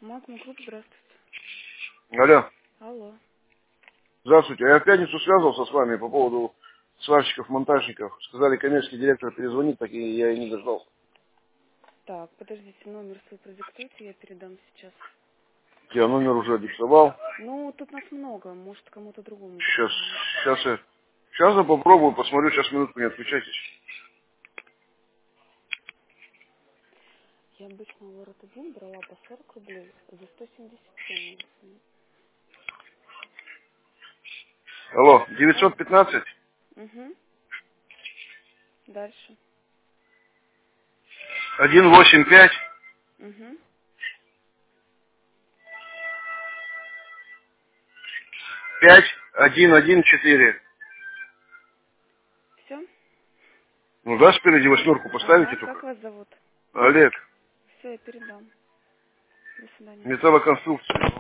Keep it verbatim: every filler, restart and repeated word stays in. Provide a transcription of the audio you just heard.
Магма Групп, здравствуйте. Алло. Алло. Здравствуйте. Я в пятницу связывался с вами по поводу сварщиков-монтажников. Сказали, коммерческий директор перезвонит, так и я и не дождался. Так, подождите, номер свой продиктуйте, я передам сейчас. Я номер уже диктовал. Ну, тут нас много, может, кому-то другому. Сейчас, перезвонить. сейчас я, сейчас я попробую, посмотрю, сейчас минутку, не отключайтесь. Я обычно в город один брала по сорок рублей, за сто семьдесят семь. написано. Алло, девятьсот пятнадцать, Угу. Дальше. сто восемьдесят пять, Угу. пять один один четыре. Все? Ну да, спереди восьмерку поставите Ага, только. как вас зовут? Олег, Все, я передам. До свидания. металлоконструкция.